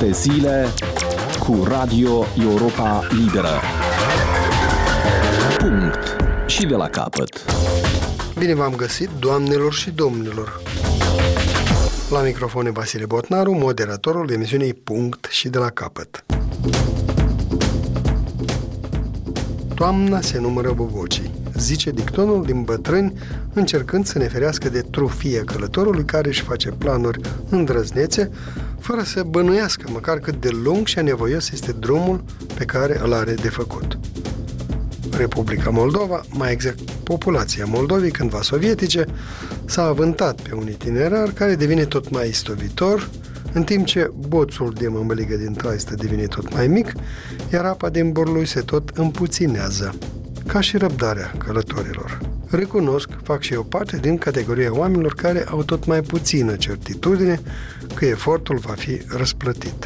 7 zile cu Radio Europa Liberă. Punct. Și de la capăt. Bine v-am găsit, doamnelor și domnilor. La microfon e Vasile Botnaru, moderatorul emisiunii Punct și de la capăt. Toamna se numără bobocii, zice dictonul din bătrâni, încercând să ne ferească de trufia călătorului care își face planuri îndrăznețe, fără să bănuiască măcar cât de lung și anevoios este drumul pe care îl are de făcut. Republica Moldova, mai exact populația Moldovei cândva sovietice, s-a avântat pe un itinerar care devine tot mai istovitor, în timp ce boțul de mămăligă din traistă devine tot mai mic, iar apa din borlui se tot împuținează, ca și răbdarea călătorilor. Recunosc, fac și eu parte din categoria oamenilor care au tot mai puțină certitudine că efortul va fi răsplătit.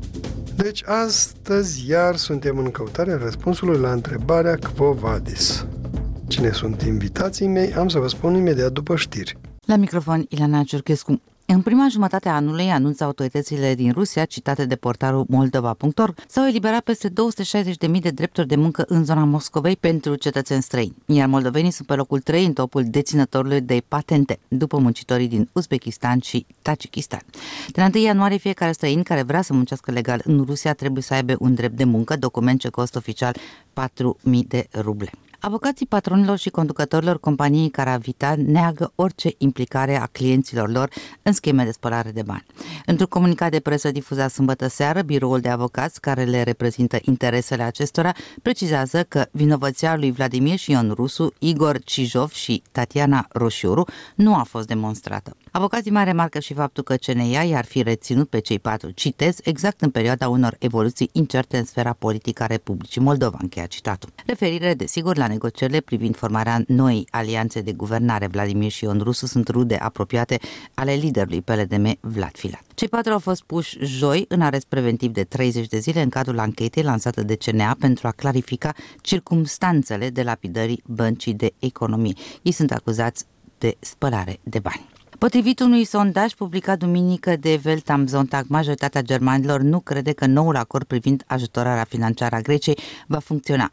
Deci, astăzi iar suntem în căutarea răspunsului la întrebarea Quo vadis. Cine sunt invitații mei, am să vă spun imediat după știri. La microfon, Ileana Ciurchescu. În prima jumătate a anului, anunță autoritățile din Rusia, citate de portalul Moldova.ro, s-au eliberat peste 260.000 de drepturi de muncă în zona Moscovei pentru cetățeni străini, iar moldovenii sunt pe locul 3 în topul deținătorului de patente, după muncitorii din Uzbekistan și Tajikistan. De la 1 ianuarie, fiecare străin care vrea să muncească legal în Rusia trebuie să aibă un drept de muncă, document ce costă oficial 4.000 de ruble. Avocații patronilor și conducătorilor companiei Caravita neagă orice implicare a clienților lor în scheme de spălare de bani. Într-un comunicat de presă difuzat sâmbătă seară, biroul de avocați care le reprezintă interesele acestora precizează că vinovăția lui Vladimir și Ion Rusu, Igor Cijov și Tatiana Roșiuru nu a fost demonstrată. Avocații mai remarcă și faptul că CNA i-ar fi reținut pe cei patru, citez, exact în perioada unor evoluții incerte în sfera politică a Republicii Moldova, încheia citatul. Referire, desigur, la negocierile privind formarea noii alianțe de guvernare. Vladimir și Ion Rusu sunt rude apropiate ale liderului PLDM, Vlad Filat. Cei patru au fost puși joi în arest preventiv de 30 de zile în cadrul anchetei lansată de CNA pentru a clarifica circumstanțele de lapidării Băncii de Economie. Ei sunt acuzați de spălare de bani. Potrivit unui sondaj publicat duminică de Welt am Sonntag, majoritatea germanilor nu crede că noul acord privind ajutorarea financiară a Greciei va funcționa.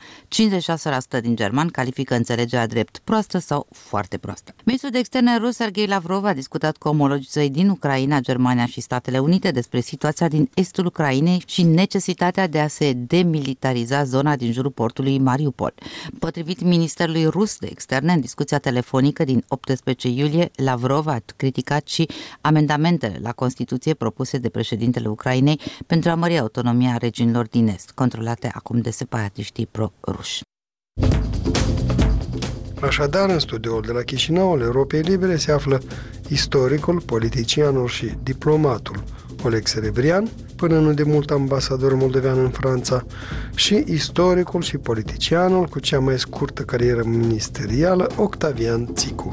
56% din germani califică înțelegerea drept proastă sau foarte proastă. Ministrul de Externe rus Sergei Lavrov a discutat cu omologii săi din Ucraina, Germania și Statele Unite despre situația din estul Ucrainei și necesitatea de a se demilitariza zona din jurul portului Mariupol. Potrivit Ministerului Rus de Externe, în discuția telefonică din 18 iulie, Lavrov a criticat și amendamentele la Constituție propuse de președintele Ucrainei pentru a mări autonomia regiunilor din Est, controlate acum de separatiștii pro-ruși. Așadar, în studioul de la Chișinău al Europei Libere se află istoricul, politicianul și diplomatul Oleg Serebrian, până nu de mult ambasador moldovean în Franța, și istoricul și politicianul cu cea mai scurtă carieră ministerială, Octavian Țicu.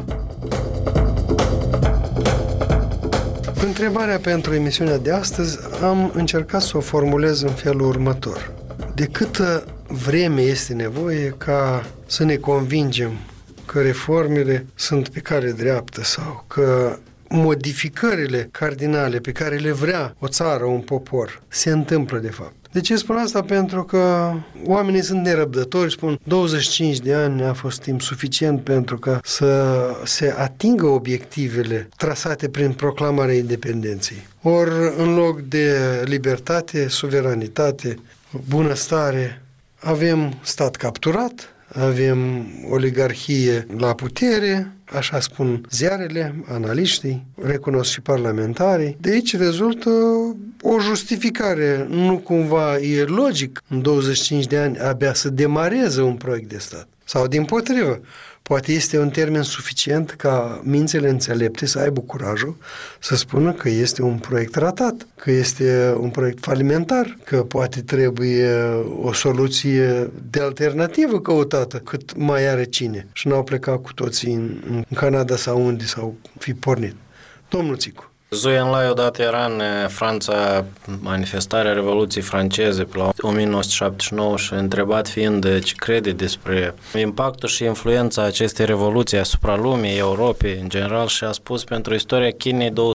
Întrebarea pentru emisiunea de astăzi am încercat să o formulez în felul următor. De câtă vreme este nevoie ca să ne convingem că reformele sunt pe cale dreaptă sau că modificările cardinale pe care le vrea o țară, un popor, se întâmplă de fapt? De ce spun asta? Pentru că oamenii sunt nerăbdători, spun 25 de ani a fost timp suficient pentru ca să se atingă obiectivele trasate prin proclamarea independenței. Ori în loc de libertate, suveranitate, bunăstare, avem stat capturat, avem oligarhie la putere, așa spun ziarele, analiștii, recunosc și parlamentarii. De aici rezultă o justificare. Nu cumva e logic în 25 de ani abia să demareze un proiect de stat. Sau dimpotrivă, poate este un termen suficient ca mințile înțelepte să aibă curajul să spună că este un proiect ratat, că este un proiect falimentar, că poate trebuie o soluție de alternativă căutată cât mai are cine. Și n-au plecat cu toții în Canada sau unde s-au fi pornit. Domnul Țicu. Zuienlai odată era în Franța manifestarea Revoluției franceze pe la 1979 și întrebat fiind ce crede despre impactul și influența acestei revoluții asupra lumii, Europei în general, și a spus pentru istoria Chinei